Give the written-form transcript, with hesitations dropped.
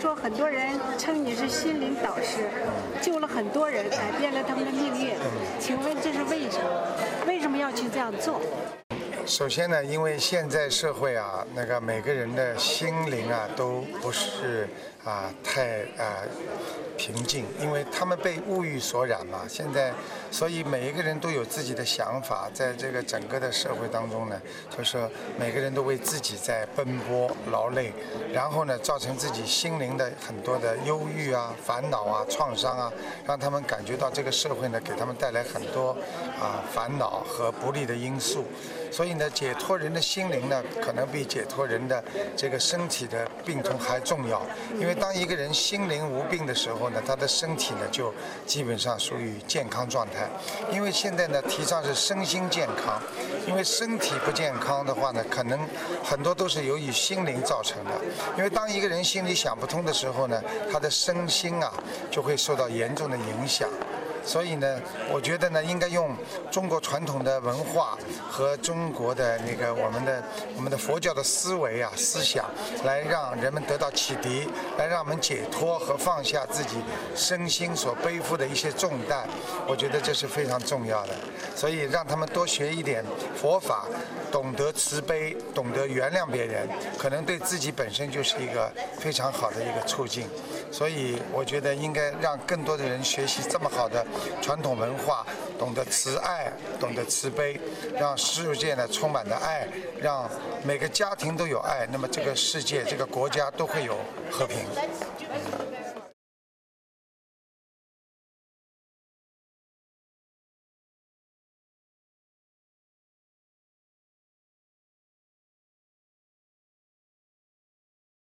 说很多人称你是心灵导师，救了很多人，改变了他们的命运。请问这是为什么？为什么要去这样做？ 首先呢，因为现在社会啊，每个人的心灵啊都不是太平静，因为他们被物欲所染嘛。现在，所以每一个人都有自己的想法，在这个整个的社会当中呢，就是每个人都为自己在奔波劳累，然后呢，造成自己心灵的很多的忧郁啊、烦恼啊、创伤啊，让他们感觉到这个社会呢给他们带来很多烦恼和不利的因素。所以呢，解脱人的心灵呢，可能比解脱人的这个身体的病痛还重要。因为当一个人心灵无病的时候呢，他的身体呢就基本上属于健康状态。因为现在呢提倡是身心健康，因为身体不健康的话呢，可能很多都是由于心灵造成的。因为当一个人心里想不通的时候呢，他的身心就会受到严重的影响。所以呢，我觉得呢，应该用中国传统的文化和中国的我们的佛教的思维思想，来让人们得到启迪，来让我们解脱和放下自己身心所背负的一些重担。我觉得这是非常重要的。所以让他们多学一点佛法，懂得慈悲，懂得原谅别人，可能对自己本身就是一个非常好的一个促进。所以我觉得应该让更多的人学习这么好的传统文化，懂得慈爱，懂得慈悲，让世界呢充满了爱，让每个家庭都有爱，那么这个世界这个国家都会有和平。